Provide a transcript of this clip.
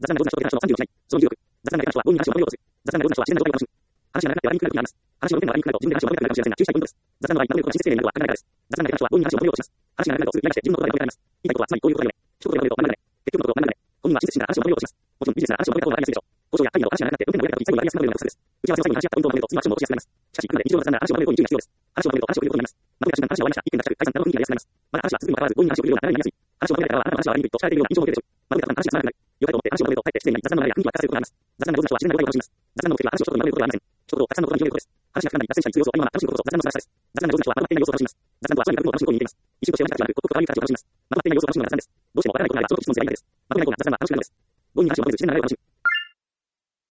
雑談な上手な人で話の30秒しない。その16、雑談な上手な人は5人話をまとめようとする。雑談な上手な人は自然な状態を楽しむ。話が長くなって笑いにくくなることになります。話の論点が笑いにくくなると自分で話をまとめたくなるかもしれませんが、注意したいポイントです。雑談の場合、まとめることが親切丁寧になるのは考え方です。雑談な人は5人話をまとめようとします。話が長くなるとすぐにして自分のことがまとめられます。言いたいことはつまりこういうことだよね。一言でまとめると真ん中で。結局のことを真ん中で。本人は親切心から話をまとめようとします。もちろんビジネスなら話をまとめた方がわかりやすいでしょう。交渉や会議など話が長くなって論点の上だと最後にわかりやすくなるようなことです。打ち合わせを最後に話し合ったポイントをまとめると次のアクションを起こしやすくなります。しかし、あくまで日常の雑談なら話をまとめることに注意が必要です。話をまとめると話を振ることになります。まとめた瞬間話が終わりました。1分が近く、解散などの雰囲気が安くなります。まだ話は続くにもかかわらず5人話を振るような流れになりやすい。話をまとめられた側はあなたの話は悪いと聞かれているような印象を受けるでしょう。まとめた後話がつまらなくなる。良かれと思って話をまとめるとかえって失礼になり雑談の流れや雰囲気が悪化することがあります。雑談が上手な人は自然な語彙を楽しみます。雑談の目的は話を一言にまとめることではありません。一言をたくさんの言葉に広げることです。話が深まり脱線したりする要素をありのまま楽しむことこそ雑談の素晴らしさです。雑談が上手な人はまとまっていない要素を楽しみます。雑談とは商品が来るのを楽しむことに似ています。一種として同じ価値がなく、刻々変わり価値を楽しみます。まとまっていない要素を楽しむのが雑談です。どうしてもわからないことがあればその時質問すればいいのです。まとめないことが雑談は楽しくなるのです。5人の話をまとめず自然な流れを楽しむ。